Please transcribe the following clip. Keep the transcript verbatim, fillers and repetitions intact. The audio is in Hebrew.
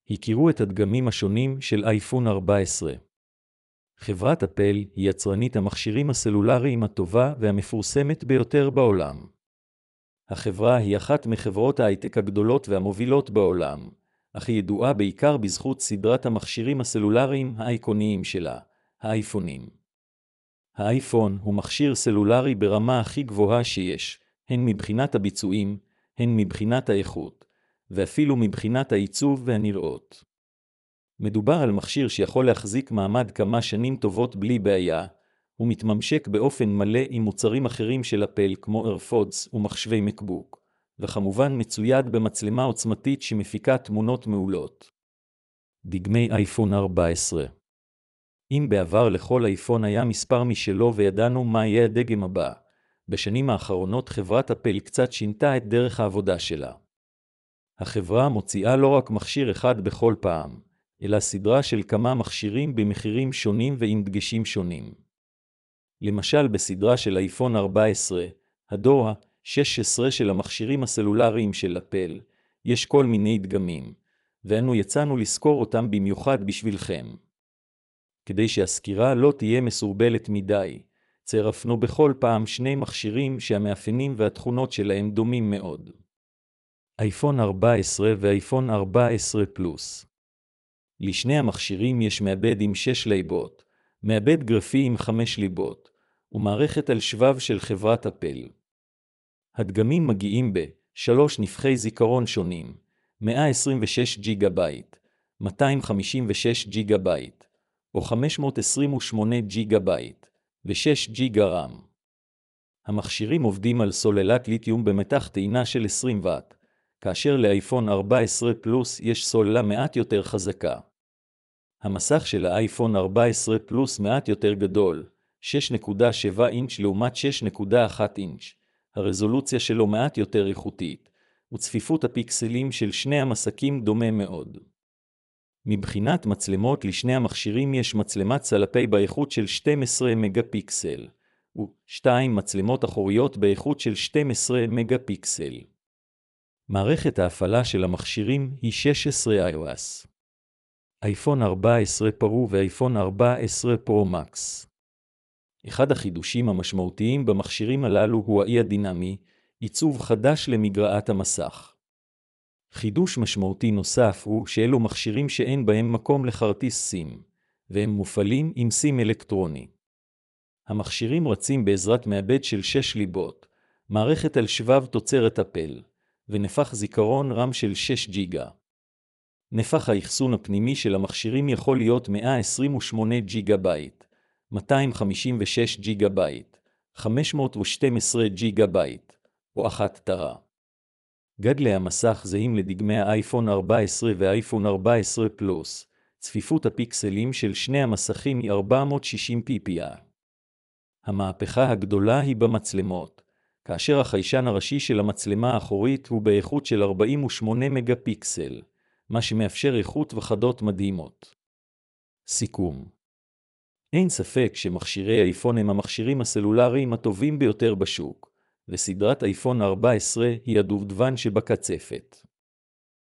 הכירו את הדגמים השונים של אייפון ארבע עשרה. חברת אפל היא יצרנית המכשירים הסלולריים הטובה והמפורסמת ביותר בעולם. החברה היא אחת מחברות ההייטק הגדולות והמובילות בעולם, אך היא ידועה בעיקר בזכות סדרת המכשירים הסלולריים האיקוניים שלה, האייפונים. האייפון הוא מכשיר סלולרי ברמה הכי גבוהה שיש, הן מבחינת הביצועים, הן מבחינת האיכות, ואפילו מבחינת העיצוב והנראות. מדובר על מכשיר שיכול להחזיק מעמד כמה שנים טובות בלי בעיה, ומתממשק באופן מלא עם מוצרים אחרים של אפל כמו איירפודס ומחשבי מקבוק, וכמובן מצויד במצלמה עוצמתית שמפיקה תמונות מעולות. דגמי אייפון ארבע עשרה. אם בעבר לכל אייפון היה מספר משלו וידענו מה יהיה הדגם הבא, בשנים האחרונות חברת אפל קצת שינתה את דרך העבודה שלה. החברה מוציאה לא רק מכשיר אחד בכל פעם, אלא סדרה של כמה מכשירים במחירים שונים ועם דגשים שונים. למשל בסדרה של אייפון ארבע עשרה, הדור ה-שש עשרה של המכשירים הסלולריים של אפל, יש כל מיני דגמים, ואנו יצאנו לזכור אותם במיוחד בשבילכם. כדי שהסקירה לא תהיה מסורבלת מדי, צירפנו בכל פעם שני מכשירים שהמאפיינים והתכונות שלהם דומים מאוד. אייפון ארבע עשרה ואייפון ארבע עשרה פלוס. לשני המכשירים יש מעבד עם שש ליבות, מעבד גרפי עם חמש ליבות, ומערכת על שבב של חברת אפל. הדגמים מגיעים ב-שלוש נפחי זיכרון שונים, מאה עשרים ושש ג'יגה בייט, מאתיים חמישים ושש ג'יגה בייט, או חמש מאות עשרים ושמונה ג'יגה בייט, ו-שש ג'יגה רם. המכשירים עובדים על סוללת ליתיום במתח טעינה של עשרים ואט, כאשר לאייפון ארבע עשרה פלוס יש סוללה מעט יותר חזקה. המסך של האייפון ארבע עשרה פלוס מעט יותר גדול, שש נקודה שבע אינץ' לעומת שש נקודה אחת אינץ', הרזולוציה שלו מעט יותר איכותית, וצפיפות הפיקסלים של שני המסכים דומה מאוד. מבחינת מצלמות לשני המכשירים יש מצלמת סלפי באיכות של שתים עשרה מגה פיקסל, ושתיים מצלמות אחוריות באיכות של שתים עשרה מגה פיקסל. מערכת ההפעלה של המכשירים היא שש עשרה iOS. אייפון ארבע עשרה פרו ואייפון ארבע עשרה פרו מקס. אחד החידושים המשמעותיים במכשירים הללו הוא האי הדינמי, עיצוב חדש למגרעת המסך. חידוש משמעותי נוסף הוא שאלו מכשירים שאין בהם מקום לכרטיס סים, והם מופעלים עם סים אלקטרוני. המכשירים רצים בעזרת מעבד של שש ליבות, מערכת על שבב תוצרת אפל, ונפח זיכרון רם של שש ג'יגה. נפח האחסון הפנימי של המכשירים יכול להיות מאה עשרים ושמונה ג'יגה בייט, מאתיים חמישים ושש ג'יגה בייט, חמש מאות ושתים עשרה ג'יגה בייט, או אחת טרה. גדלי המסך זהים לדגמי האייפון ארבע עשרה ואייפון ארבע עשרה פלוס, צפיפות הפיקסלים של שני המסכים היא ארבע מאות שישים פי פי איי. המהפכה הגדולה היא במצלמות, כאשר החיישן הראשי של המצלמה האחורית הוא באיכות של ארבעים ושמונה מגה פיקסל, מה שמאפשר איכות וחדות מדהימות. סיכום. אין ספק שמכשירי אייפון הם המכשירים הסלולריים הטובים ביותר בשוק, וסדרת אייפון ארבע עשרה היא הדובדבן שבקצפת.